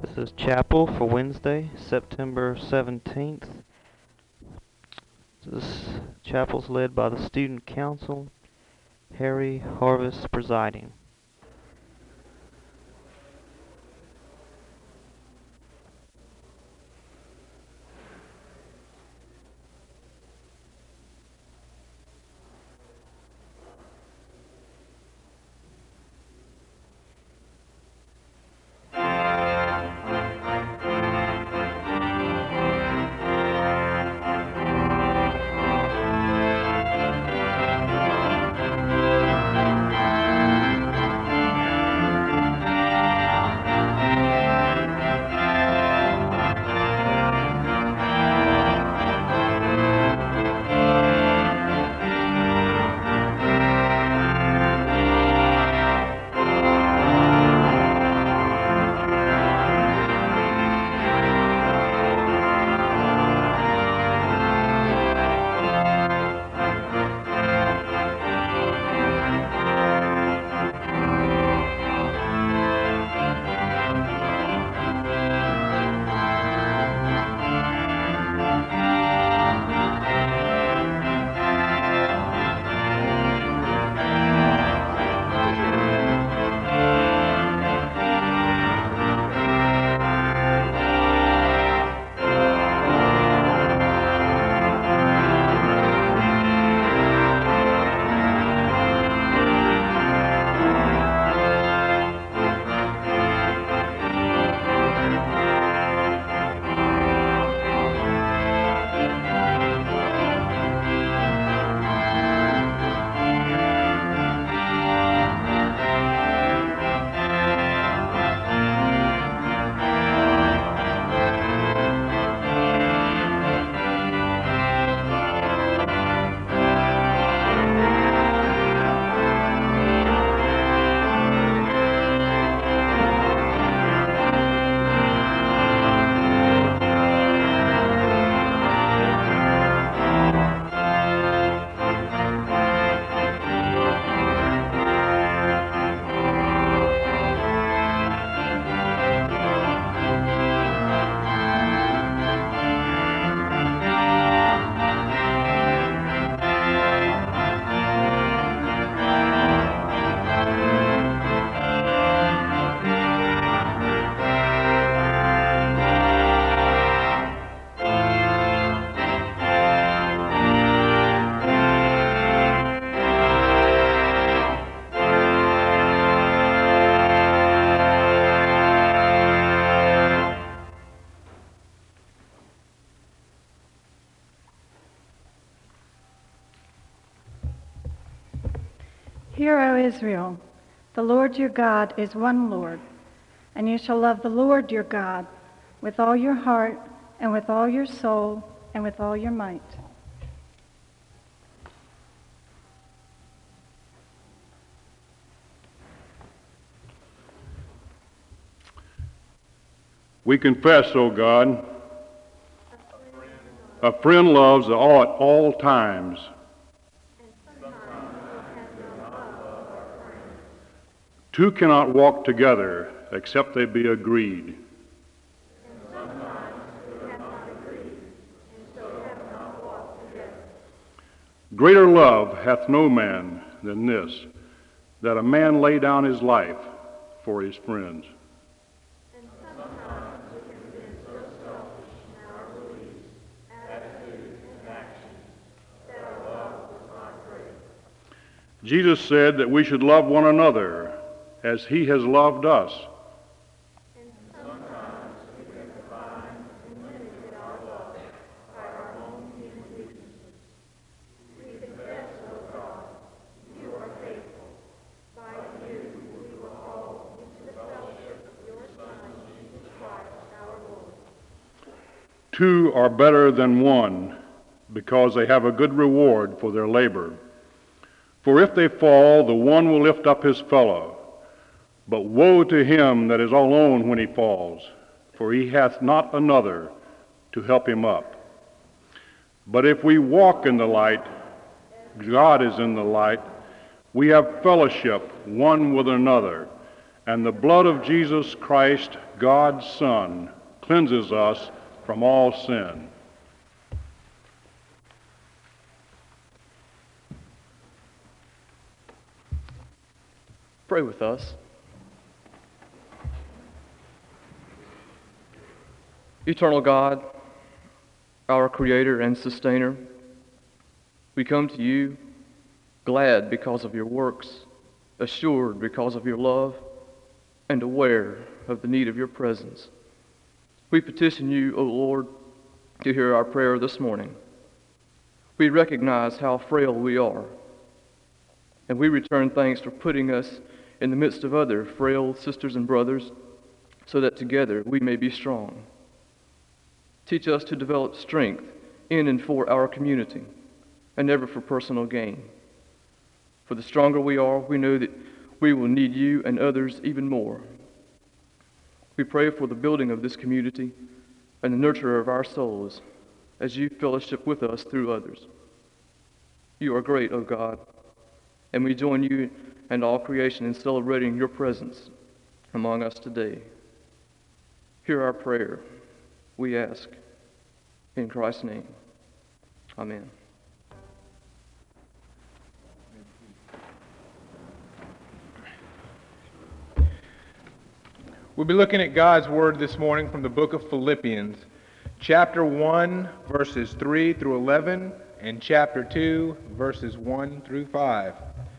This is chapel for Wednesday, September 17th. This chapel's led by the student council, Harry Harvis presiding. Hear, O Israel, the Lord your God is one Lord, and you shall love the Lord your God with all your heart and with all your soul and with all your might. We confess, O God, a friend loves all at all times. Two cannot walk together except they be agreed. Greater love hath no man than this, that a man lay down his life for his friends. Jesus said that we should love one another as he has loved us. And sometimes we can define and limit our love by our own human weaknesses. We confess, O God, you are faithful. By you we were called into the fellowship of your Son, Jesus Christ, our Lord. Two are better than one because they have a good reward for their labor. For if they fall, the one will lift up his fellow. But woe to him that is alone when he falls, for he hath not another to help him up. But if we walk in the light, God is in the light, we have fellowship one with another, and the blood of Jesus Christ, God's Son, cleanses us from all sin. Pray with us. Eternal God, our Creator and Sustainer, we come to you glad because of your works, assured because of your love, and aware of the need of your presence. We petition you, O Lord, to hear our prayer this morning. We recognize how frail we are, and we return thanks for putting us in the midst of other frail sisters and brothers so that together we may be strong. Teach us to develop strength in and for our community, and never for personal gain. For the stronger we are, we know that we will need you and others even more. We pray for the building of this community and the nurture of our souls as you fellowship with us through others. You are great, O God, and we join you and all creation in celebrating your presence among us today. Hear our prayer, we ask, in Christ's name. Amen. We'll be looking at God's Word this morning from the book of Philippians, chapter 1, verses 3 through 11, and chapter 2, verses 1 through 5.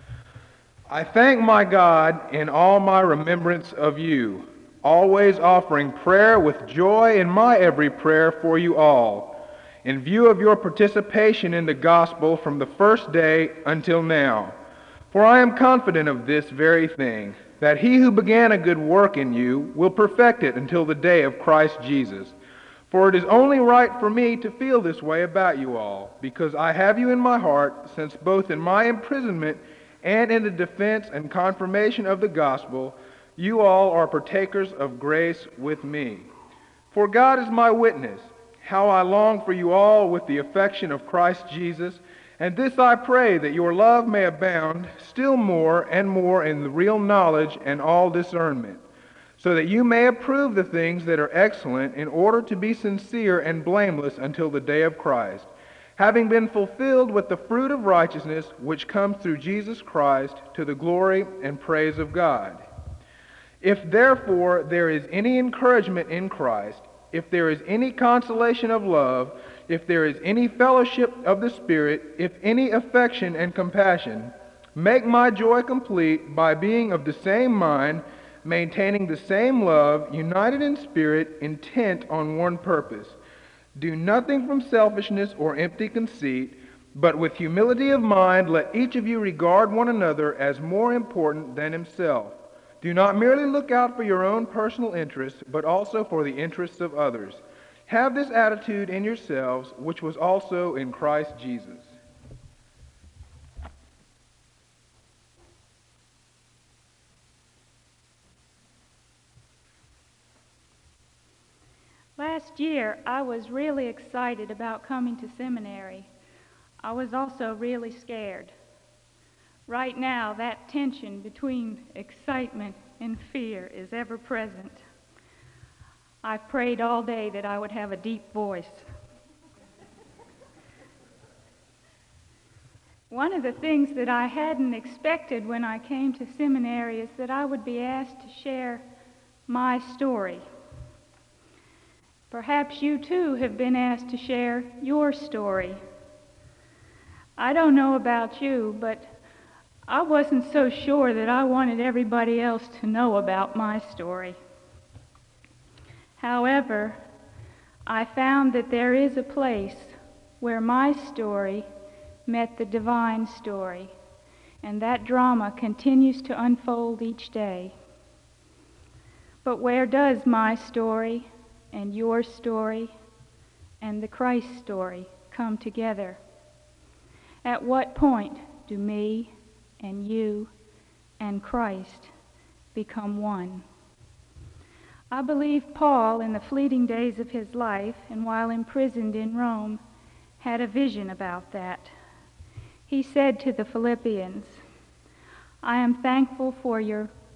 I thank my God in all my remembrance of you, always offering prayer with joy in my every prayer for you all, in view of your participation in the gospel from the first day until now. For I am confident of this very thing, that he who began a good work in you will perfect it until the day of Christ Jesus. For it is only right for me to feel this way about you all, because I have you in my heart, since both in my imprisonment and in the defense and confirmation of the gospel, you all are partakers of grace with me. For God is my witness, how I long for you all with the affection of Christ Jesus, and this I pray, that your love may abound still more and more in the real knowledge and all discernment, so that you may approve the things that are excellent, in order to be sincere and blameless until the day of Christ, having been fulfilled with the fruit of righteousness which comes through Jesus Christ, to the glory and praise of God. If therefore there is any encouragement in Christ, if there is any consolation of love, if there is any fellowship of the Spirit, if any affection and compassion, make my joy complete by being of the same mind, maintaining the same love, united in spirit, intent on one purpose. Do nothing from selfishness or empty conceit, but with humility of mind let each of you regard one another as more important than himself. Do not merely look out for your own personal interests, but also for the interests of others. Have this attitude in yourselves, which was also in Christ Jesus. Last year, I was really excited about coming to seminary. I was also really scared. Right now, that tension between excitement and fear is ever present. I prayed all day that I would have a deep voice. One of the things that I hadn't expected when I came to seminary is that I would be asked to share my story. Perhaps you too have been asked to share your story. I don't know about you, but I wasn't so sure that I wanted everybody else to know about my story. However, I found that there is a place where my story met the divine story, and that drama continues to unfold each day. But where does my story and your story and the Christ story come together? At what point do me and you and Christ become one? I believe Paul, in the fleeting days of his life and while imprisoned in Rome, had a vision about that. He said to the Philippians, I am thankful for your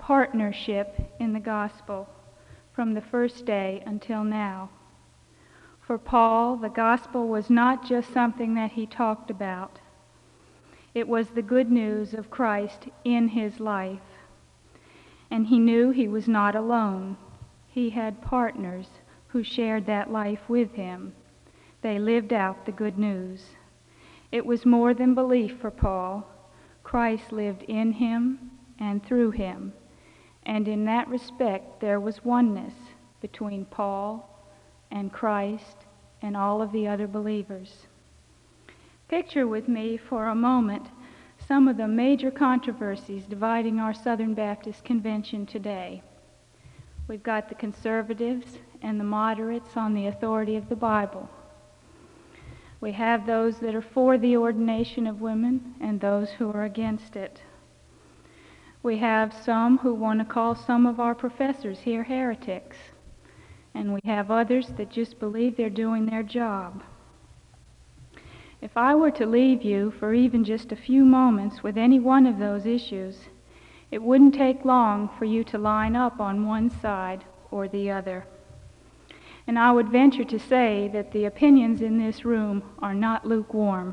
partnership in the gospel from the first day until now. For Paul, the gospel was not just something that he talked about. It was the good news of Christ in his life. And he knew he was not alone. He had partners who shared that life with him. They lived out the good news. It was more than belief for Paul. Christ lived in him and through him. And in that respect, there was oneness between Paul and Christ and all of the other believers. Picture with me for a moment some of the major controversies dividing our Southern Baptist Convention today. We've got the conservatives and the moderates on the authority of the Bible. We have those that are for the ordination of women and those who are against it. We have some who want to call some of our professors here heretics. And we have others that just believe they're doing their job. If I were to leave you for even just a few moments with any one of those issues, it wouldn't take long for you to line up on one side or the other. And I would venture to say that the opinions in this room are not lukewarm.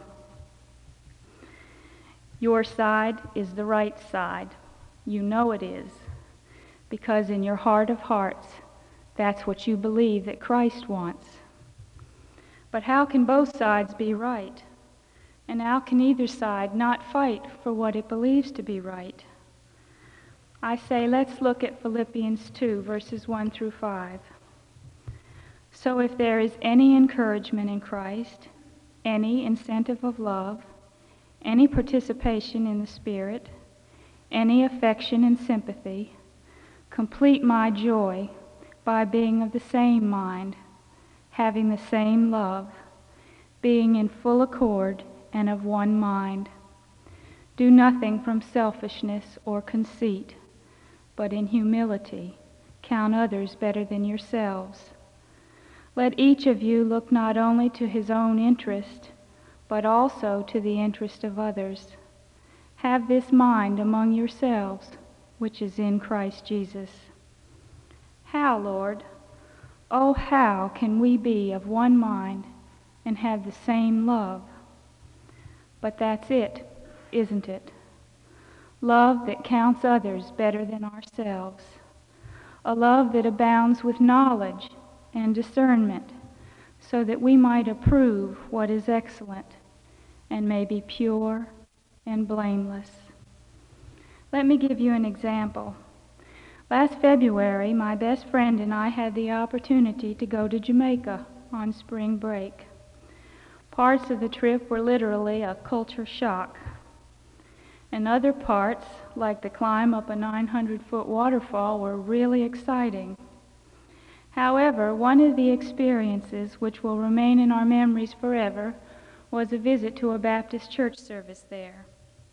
Your side is the right side. You know it is, because in your heart of hearts, that's what you believe that Christ wants. But how can both sides be right? And how can either side not fight for what it believes to be right? I say let's look at Philippians 2, verses 1 through 5. So if there is any encouragement in Christ, any incentive of love, any participation in the Spirit, any affection and sympathy, complete my joy by being of the same mind, having the same love, being in full accord and of one mind. Do nothing from selfishness or conceit, but in humility count others better than yourselves. Let each of you look not only to his own interest, but also to the interest of others. Have this mind among yourselves, which is in Christ Jesus. How, Lord? Oh, how can we be of one mind and have the same love? But that's it, isn't it? Love that counts others better than ourselves. A love that abounds with knowledge and discernment, so that we might approve what is excellent and may be pure and blameless. Let me give you an example. Last February, my best friend and I had the opportunity to go to Jamaica on spring break. Parts of the trip were literally a culture shock. And other parts, like the climb up a 900-foot waterfall, were really exciting. However, one of the experiences which will remain in our memories forever was a visit to a Baptist church service there.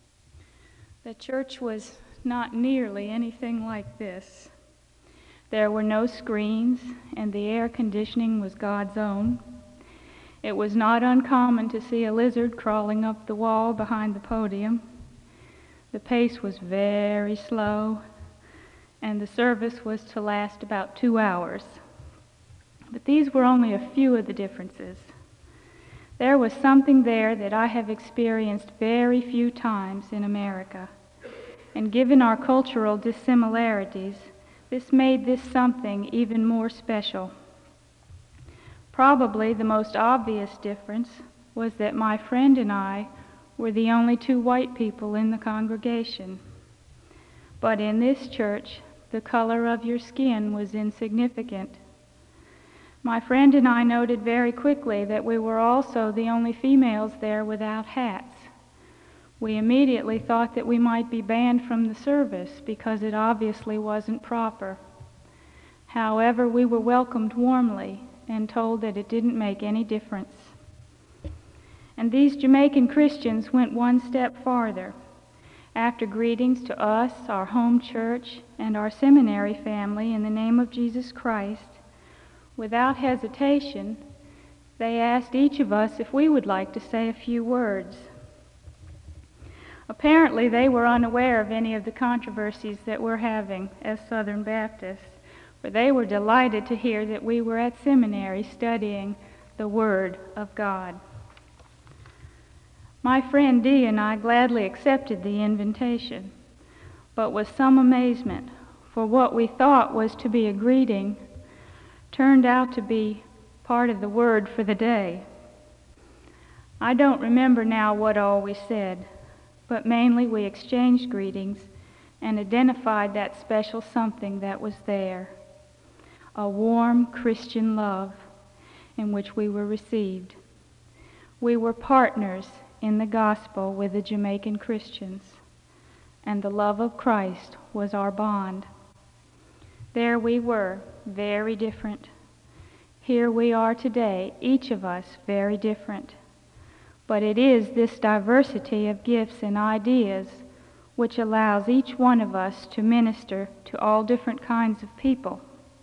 The church was not nearly anything like this. There were no screens, and the air conditioning was God's own. It was not uncommon to see a lizard crawling up the wall behind the podium. The pace was very slow, and the service was to last about 2 hours. But these were only a few of the differences. There was something there that I have experienced very few times in America. And given our cultural dissimilarities, this made this something even more special. Probably the most obvious difference was that my friend and I were the only 2 white people in the congregation. But in this church, the color of your skin was insignificant. My friend and I noted very quickly that we were also the only females there without hats. We immediately thought that we might be banned from the service because it obviously wasn't proper. However, we were welcomed warmly and told that it didn't make any difference. And these Jamaican Christians went one step farther. After greetings to us, our home church, and our seminary family in the name of Jesus Christ, without hesitation, they asked each of us if we would like to say a few words. Apparently, they were unaware of any of the controversies that we're having as Southern Baptists, for they were delighted to hear that we were at seminary studying the Word of God. My friend Dee and I gladly accepted the invitation, but with some amazement, for what we thought was to be a greeting turned out to be part of the word for the day. I don't remember now what all we said, but mainly we exchanged greetings and identified that special something that was there, a warm Christian love in which we were received. We were partners in the gospel with the Jamaican Christians, and the love of Christ was our bond. There we were, very different. Here we are today, each of us very different. But it is this diversity of gifts and ideas which allows each one of us to minister to all different kinds of people.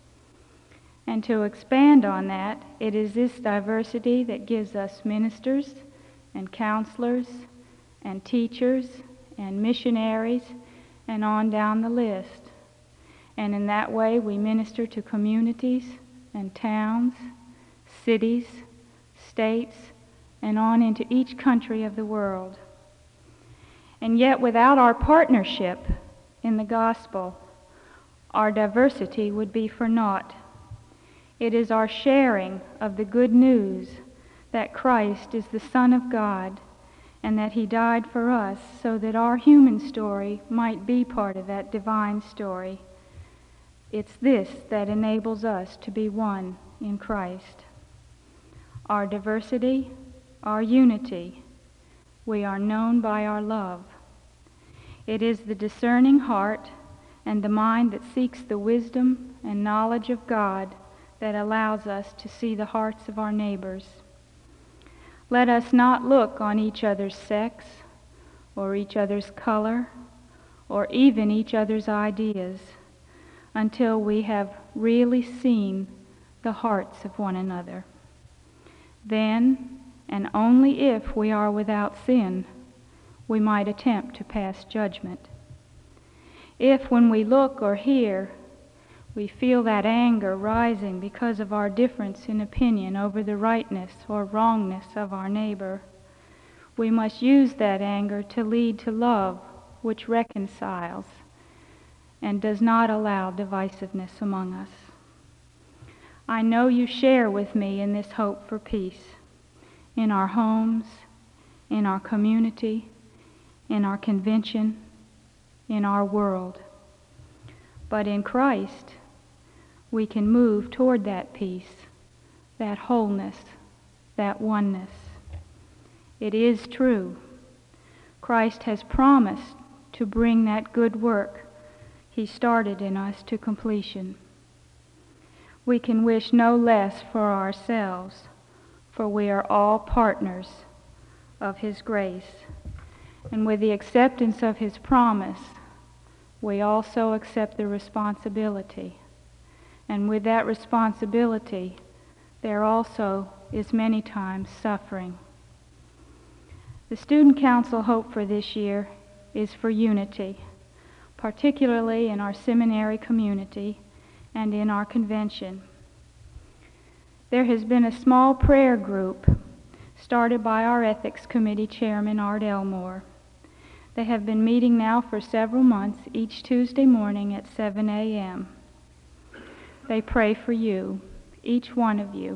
And to expand on that, it is this diversity that gives us ministers and counselors and teachers and missionaries and on down the list. And in that way we minister to communities and towns, cities, states, and on into each country of the world. And yet without our partnership in the gospel, our diversity would be for naught. It is our sharing of the good news that Christ is the Son of God and that he died for us so that our human story might be part of that divine story. It's this that enables us to be one in Christ. Our diversity, our unity, we are known by our love. It is the discerning heart and the mind that seeks the wisdom and knowledge of God that allows us to see the hearts of our neighbors. Let us not look on each other's sex, or each other's color, or even each other's ideas, until we have really seen the hearts of one another. Then, and only if we are without sin, we might attempt to pass judgment. If when we look or hear, we feel that anger rising because of our difference in opinion over the rightness or wrongness of our neighbor, we must use that anger to lead to love which reconciles and does not allow divisiveness among us. I know you share with me in this hope for peace, in our homes, in our community, in our convention, in our world. But in Christ, we can move toward that peace, that wholeness, that oneness. It is true. Christ has promised to bring that good work he started in us to completion. We can wish no less for ourselves, for we are all partners of his grace. And with the acceptance of his promise, we also accept the responsibility. And with that responsibility, there also is many times suffering. The Student Council hope for this year is for unity, particularly in our seminary community and in our convention. There has been a small prayer group started by our Ethics Committee Chairman, Art Elmore. They have been meeting now for several months, each Tuesday morning at 7 a.m. They pray for you, each one of you.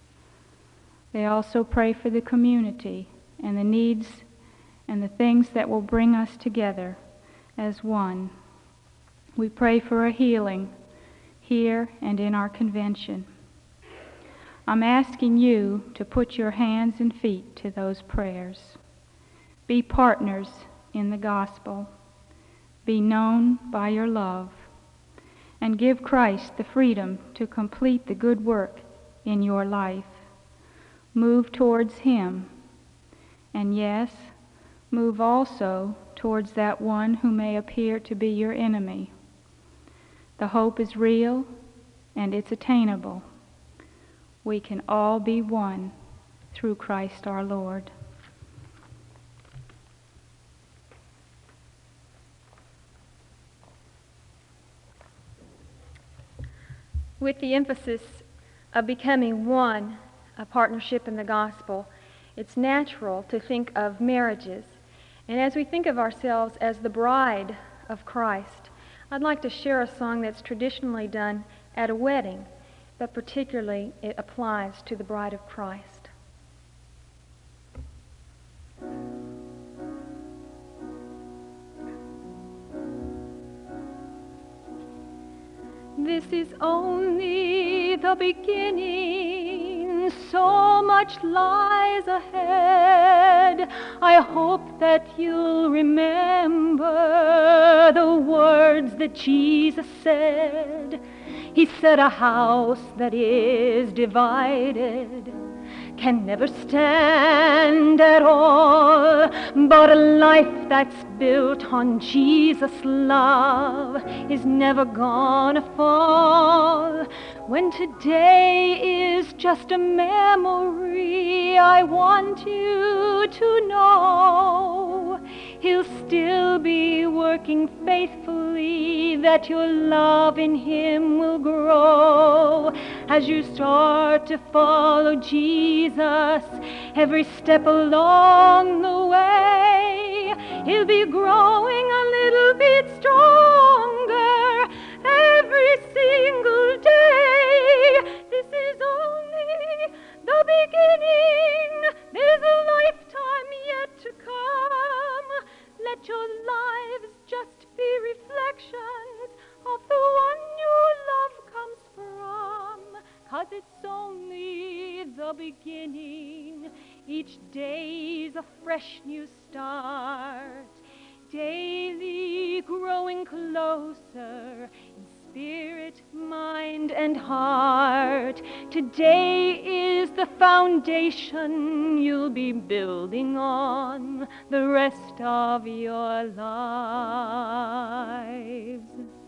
They also pray for the community and the needs and the things that will bring us together as one. We pray for a healing here and in our convention. I'm asking you to put your hands and feet to those prayers. Be partners in the gospel. Be known by your love. And give Christ the freedom to complete the good work in your life. Move towards him. And yes, move also towards that one who may appear to be your enemy. The hope is real and it's attainable. We can all be one through Christ our Lord. with the emphasis of becoming one, a partnership in the gospel, it's natural to think of marriages. And as we think of ourselves as the bride of Christ, I'd like to share a song that's traditionally done at a wedding, but particularly it applies to the bride of Christ. This is only the beginning, so much lies ahead. I hope that you'll remember the words that Jesus said. He said, a house that is divided can never stand at all, but a life that's built on Jesus' love is never gonna fall. When today is just a memory, I want you to know He'll still be working faithfully, that your love in Him will grow. As you start to follow Jesus, every step along the way, He'll be growing a little bit stronger every single day. This is only the beginning. There's a lifetime yet to come. Let your lives just be reflections of the one your love comes from. 'Cause it's only the beginning. Each day's a fresh new start, daily growing closer in spirit, mind, and heart. Today is the foundation you'll be building on the rest of your lives.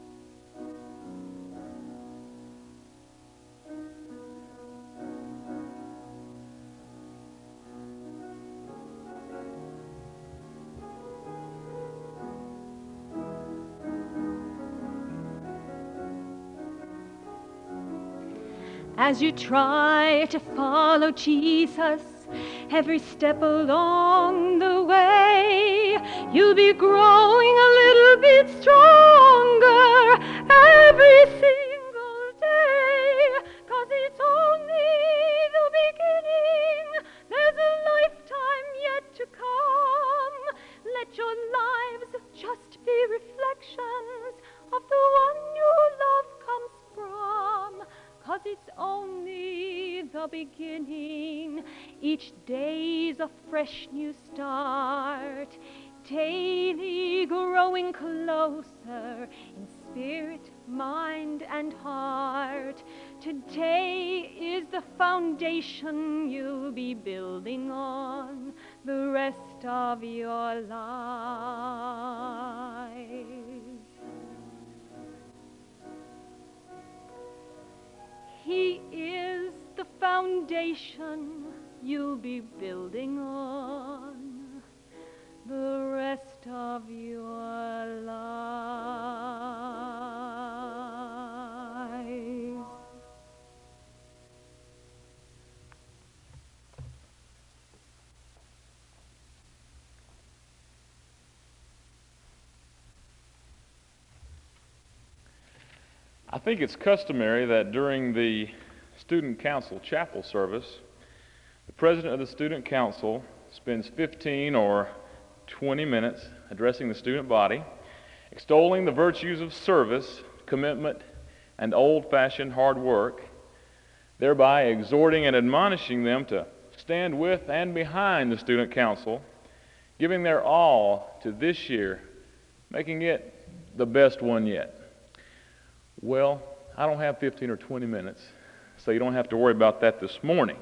As you try to follow Jesus, every step along the way, you'll be growing a little bit stronger every single day. 'Cause it's only the beginning. There's a lifetime yet to come. Let your lives just be reflections of the one your love comes from. 'Cause it's only the beginning. Each day's a fresh new start, daily growing closer in spirit, mind, and heart. Today is the foundation you'll be building on the rest of your lives. He is the foundation you'll be building on the rest of your lives. I think it's customary that during the Student Council chapel service, the president of the Student Council spends 15 or 20 minutes addressing the student body, extolling the virtues of service, commitment, and old-fashioned hard work, thereby exhorting and admonishing them to stand with and behind the Student Council, giving their all to this year, making it the best one yet. Well, I don't have 15 or 20 minutes, so you don't have to worry about that this morning.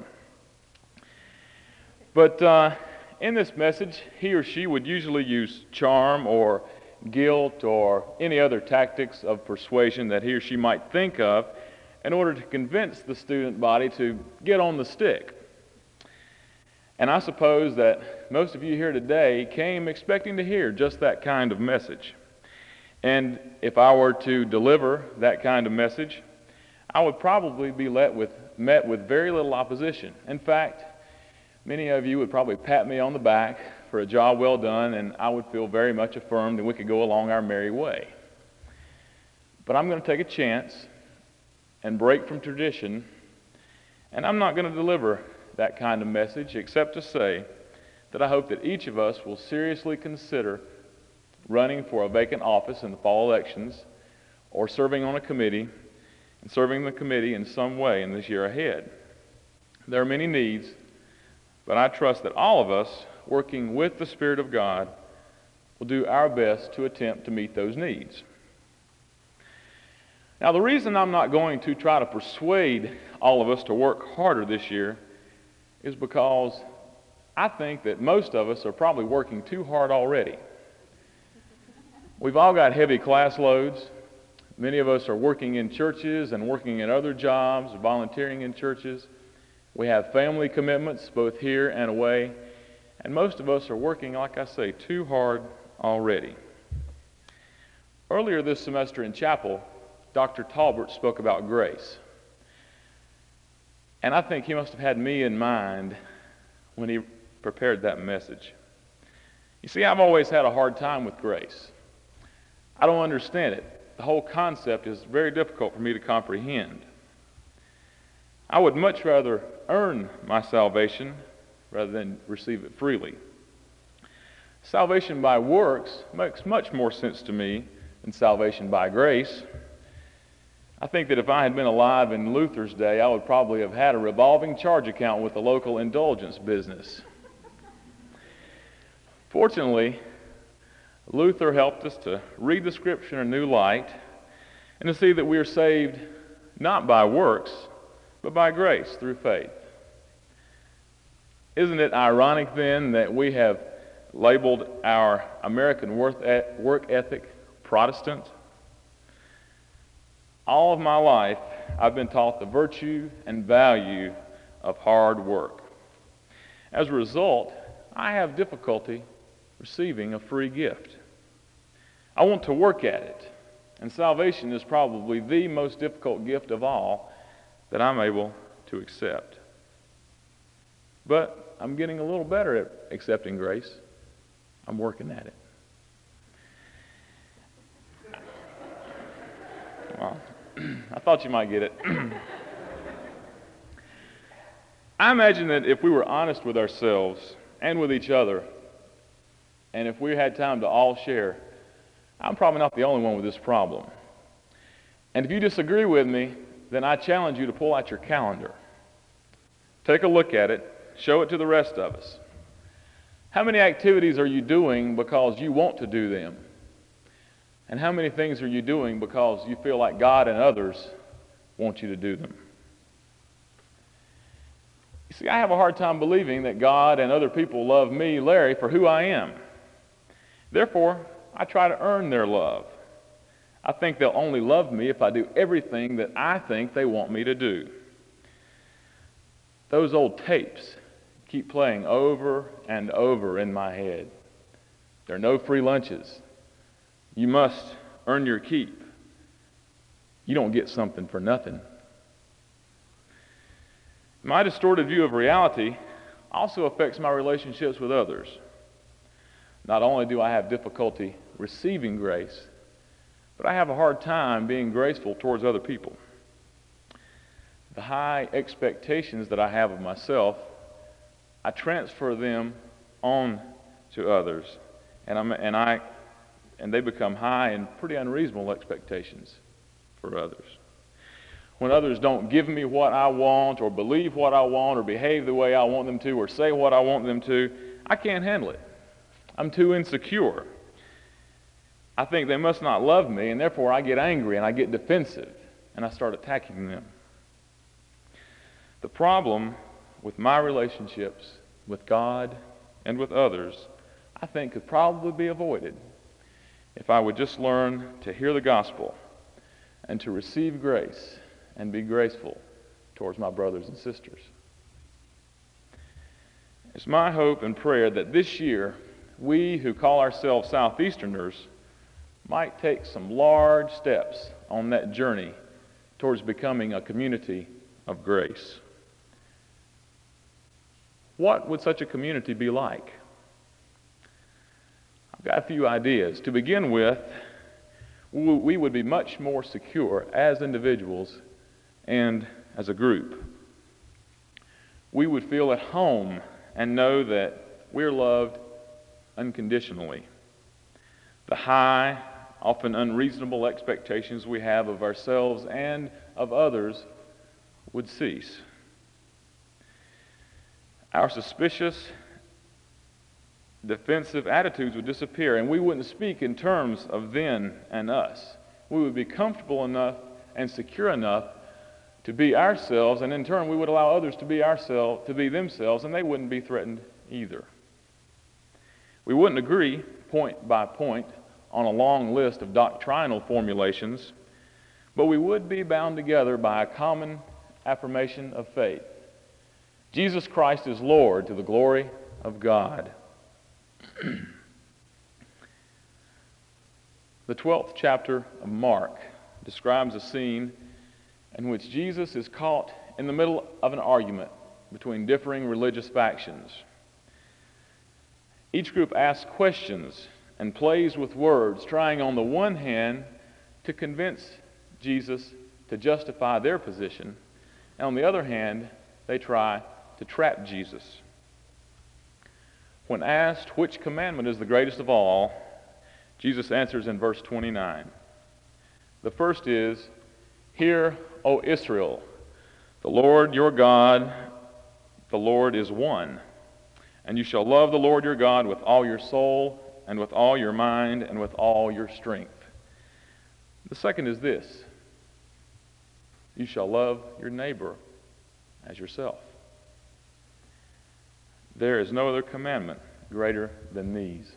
But in this message, he or she would usually use charm or guilt or any other tactics of persuasion that he or she might think of in order to convince the student body to get on the stick. And I suppose that most of you here today came expecting to hear just that kind of message. And if I were to deliver that kind of message, I would probably be met with very little opposition. In fact, many of you would probably pat me on the back for a job well done, and I would feel very much affirmed that we could go along our merry way. But I'm going to take a chance and break from tradition, and I'm not going to deliver that kind of message except to say that I hope that each of us will seriously consider running for a vacant office in the fall elections or serving on a committee and serving the committee in some way in this year ahead. There are many needs, but I trust that all of us, working with the Spirit of God, will do our best to attempt to meet those needs. Now, the reason I'm not going to try to persuade all of us to work harder this year is because I think that most of us are probably working too hard already. We've all got heavy class loads. Many of us are working in churches and working in other jobs, volunteering in churches. We have family commitments both here and away. And most of us are working, like I say, too hard already. Earlier this semester in chapel, Dr. Talbert spoke about grace. And I think he must have had me in mind when he prepared that message. You see, I've always had a hard time with grace. I don't understand it. The whole concept is very difficult for me to comprehend. I would much rather earn my salvation rather than receive it freely. Salvation by works makes much more sense to me than salvation by grace. I think that if I had been alive in Luther's day, I would probably have had a revolving charge account with the local indulgence business. Fortunately, Luther helped us to read the Scripture in a new light and to see that we are saved not by works, but by grace through faith. Isn't it ironic then that we have labeled our American work ethic Protestant? All of my life, I've been taught the virtue and value of hard work. As a result, I have difficulty receiving a free gift. I want to work at it, and salvation is probably the most difficult gift of all that I'm able to accept. But I'm getting a little better at accepting grace. I'm working at it. Well, I thought you might get it. I imagine that if we were honest with ourselves and with each other, and if we had time to all share, I'm probably not the only one with this problem. And if you disagree with me, then I challenge you to pull out your calendar. Take a look at it. Show it to the rest of us. How many activities are you doing because you want to do them? And how many things are you doing because you feel like God and others want you to do them? You see, I have a hard time believing that God and other people love me, Larry, for who I am. Therefore, I try to earn their love. I think they'll only love me if I do everything that I think they want me to do. Those old tapes keep playing over and over in my head. There are no free lunches. You must earn your keep. You don't get something for nothing. My distorted view of reality also affects my relationships with others. Not only do I have difficulty receiving grace, but I have a hard time being graceful towards other people. The high expectations that I have of myself, I transfer them on to others, and they become high and pretty unreasonable expectations for others. When others don't give me what I want, or believe what I want, or behave the way I want them to, or say what I want them to, I can't handle it. I'm too insecure. I think they must not love me, and therefore I get angry and I get defensive, and I start attacking them. The problem with my relationships with God and with others, I think, could probably be avoided if I would just learn to hear the gospel and to receive grace and be graceful towards my brothers and sisters. It's my hope and prayer that this year we who call ourselves Southeasterners might take some large steps on that journey towards becoming a community of grace. What would such a community be like? I've got a few ideas. To begin with, we would be much more secure as individuals and as a group. We would feel at home and know that we're loved unconditionally. The high, often unreasonable expectations we have of ourselves and of others would cease. Our suspicious, defensive attitudes would disappear, and we wouldn't speak in terms of them and us. We would be comfortable enough and secure enough to be ourselves, and in turn we would allow others to be themselves, and they wouldn't be threatened either. We wouldn't agree point by point on a long list of doctrinal formulations, but we would be bound together by a common affirmation of faith. Jesus Christ is Lord to the glory of God. The 12th chapter of Mark describes a scene in which Jesus is caught in the middle of an argument between differing religious factions. Each group asks questions and plays with words, trying on the one hand to convince Jesus to justify their position, and on the other hand, they try to trap Jesus. When asked which commandment is the greatest of all, Jesus answers in verse 29. The first is, "Hear, O Israel, the Lord your God, the Lord is one, and you shall love the Lord your God with all your soul and with all your mind and with all your strength." The second is this, "You shall love your neighbor as yourself." There is no other commandment greater than these.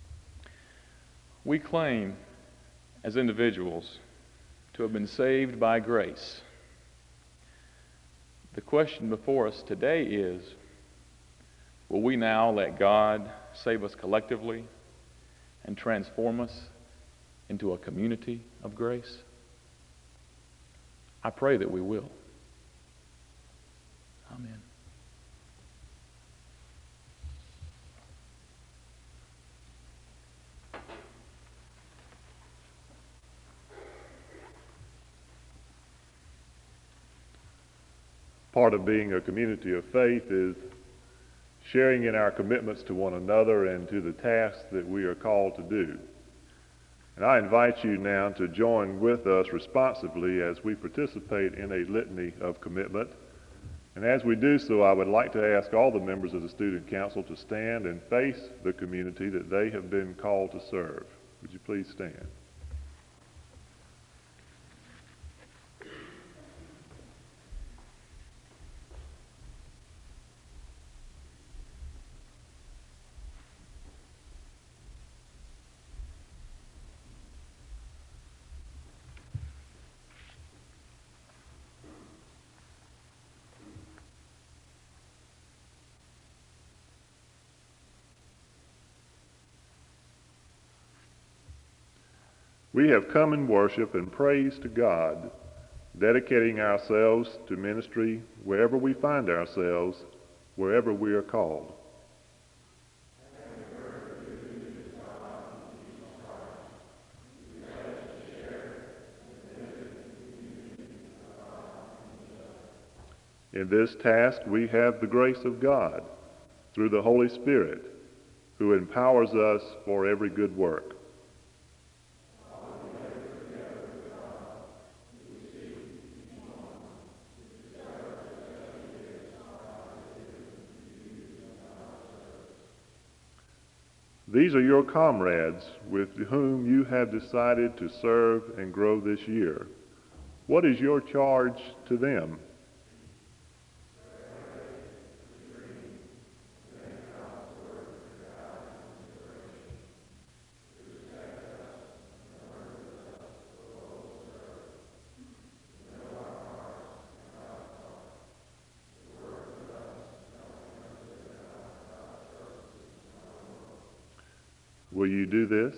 We claim as individuals to have been saved by grace. The question before us today is, will we now let God save us collectively and transform us into a community of grace? I pray that we will. Amen. Part of being a community of faith is sharing in our commitments to one another and to the tasks that we are called to do. And I invite you now to join with us responsively as we participate in a litany of commitment. And as we do so, I would like to ask all the members of the Student Council to stand and face the community that they have been called to serve. Would you please stand? We have come in worship and praise to God, dedicating ourselves to ministry wherever we find ourselves, wherever we are called. In this task, we have the grace of God through the Holy Spirit, who empowers us for every good work. These are your comrades with whom you have decided to serve and grow this year. What is your charge to them? Will you do this?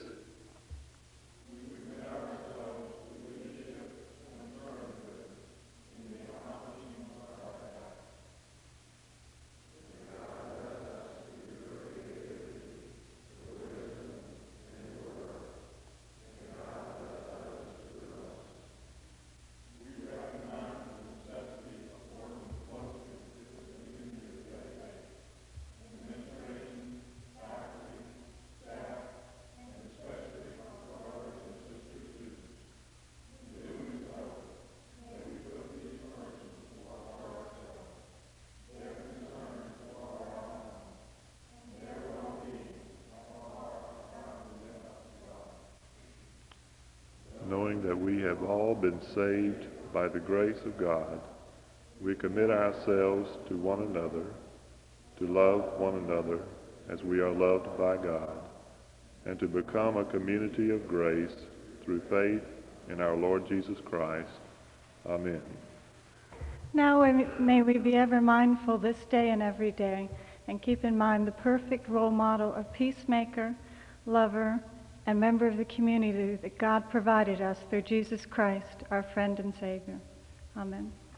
remembering that we have all been saved by the grace of God, we commit ourselves to one another, to love one another as we are loved by God, and to become a community of grace through faith in our Lord Jesus Christ. Amen. Now may we be ever mindful this day and every day, and keep in mind the perfect role model of peacemaker, lover, and member of the community that God provided us through Jesus Christ, our friend and Savior. Amen.